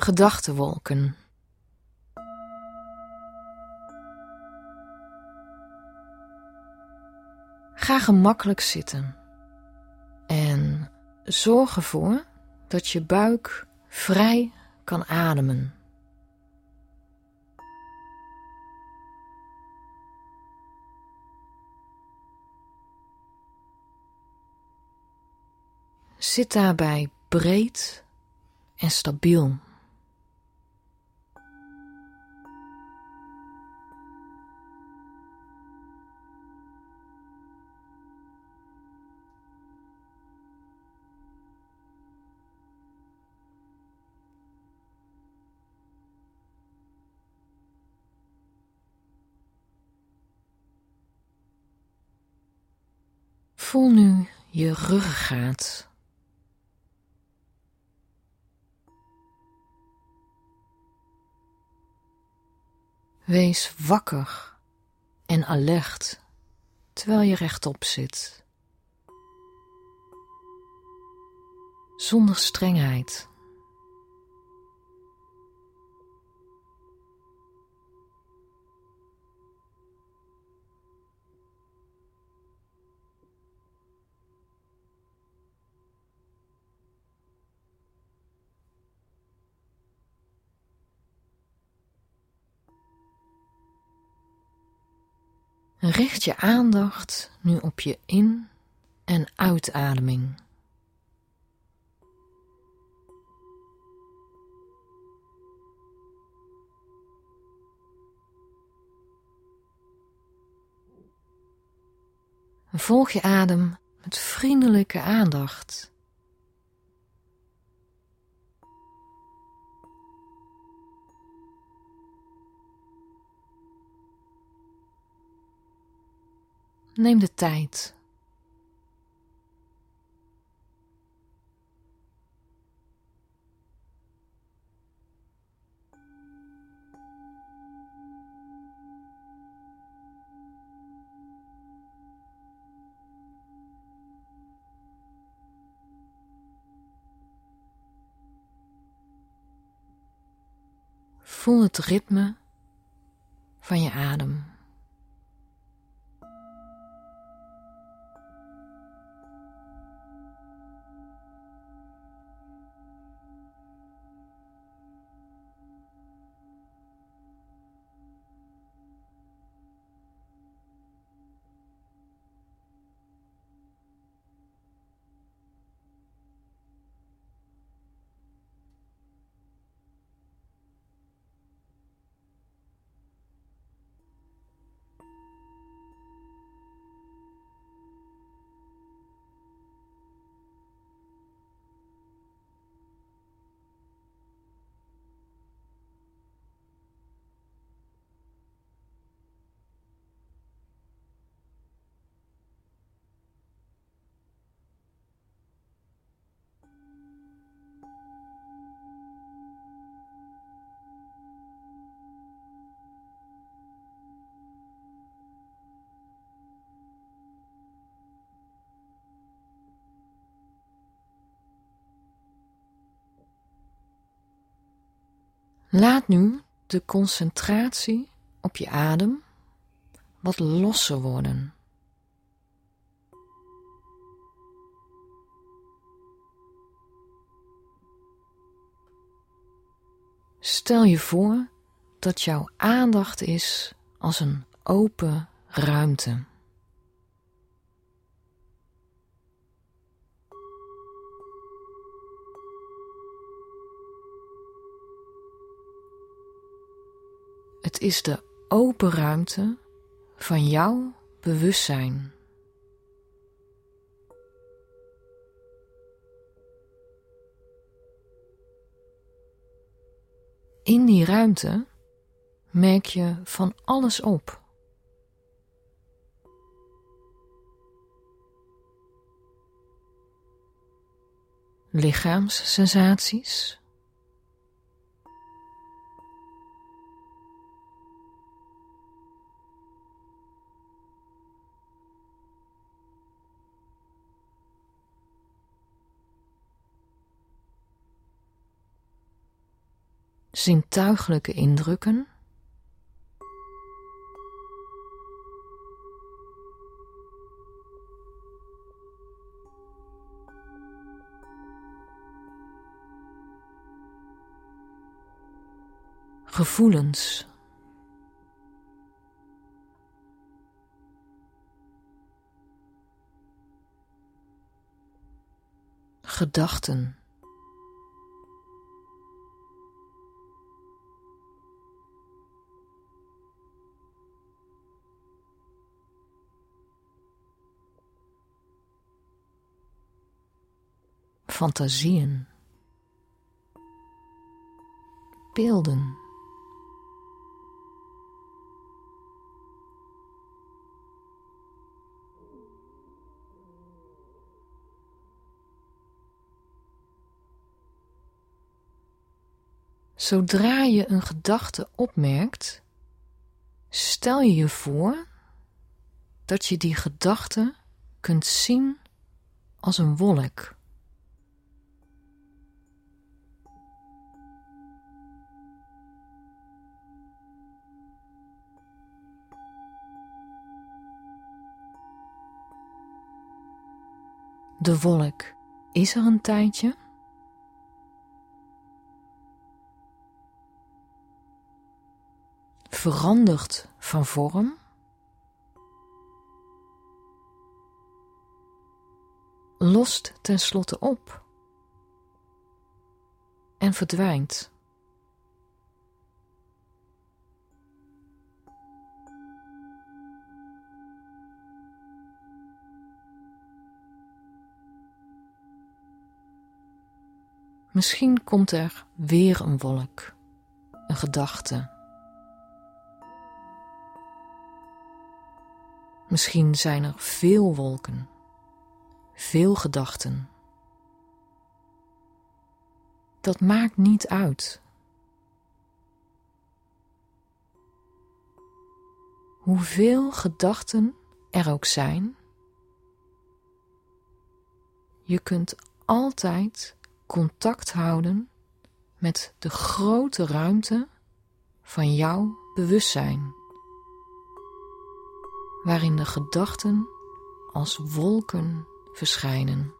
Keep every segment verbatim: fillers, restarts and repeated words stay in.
gedachtenwolken. Ga gemakkelijk zitten en zorg ervoor dat je buik vrij kan ademen. Zit daarbij breed en stabiel. Voel nu je ruggengraat. Wees wakker en alert terwijl je rechtop zit. Zonder strengheid. Richt je aandacht nu op je in- en uitademing. Volg je adem met vriendelijke aandacht. Neem de tijd. Voel het ritme van je adem. Laat nu de concentratie op je adem wat losser worden. Stel je voor dat jouw aandacht is als een open ruimte. Het is de open ruimte van jouw bewustzijn. In die ruimte merk je van alles op. Lichaamssensaties. zintuigelijke indrukken, gevoelens, gedachten, fantasieën, beelden, zodra je een gedachte opmerkt, stel je je voor dat je die gedachte kunt zien als een wolk. De wolk is er een tijdje. Verandert van vorm. Lost tenslotte op. En verdwijnt. Misschien komt er weer een wolk, een gedachte. Misschien zijn er veel wolken, veel gedachten. Dat maakt niet uit. Hoeveel gedachten er ook zijn, je kunt altijd contact houden met de grote ruimte van jouw bewustzijn, waarin de gedachten als wolken verschijnen.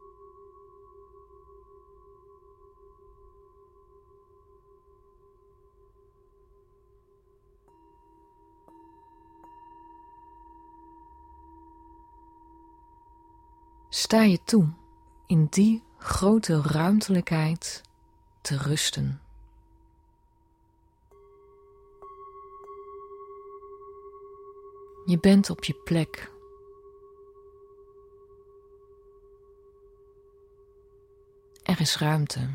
Sta je toe in die grote ruimtelijkheid te rusten. Je bent op je plek. Er is ruimte.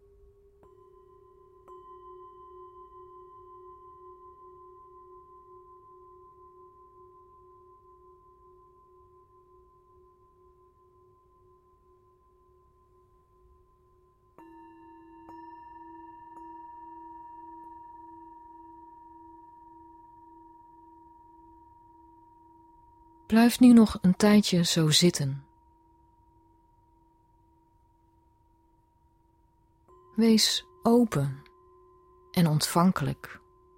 Blijf nu nog een tijdje zo zitten. Wees open en ontvankelijk.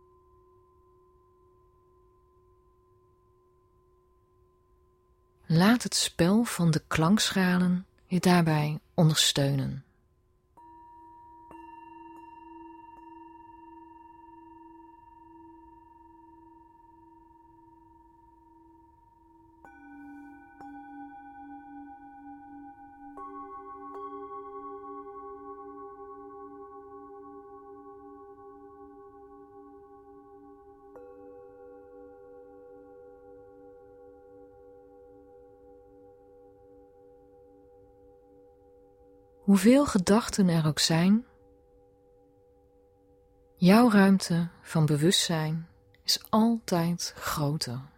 Laat het spel van de klankschalen je daarbij ondersteunen. Hoeveel gedachten er ook zijn, jouw ruimte van bewustzijn is altijd groter.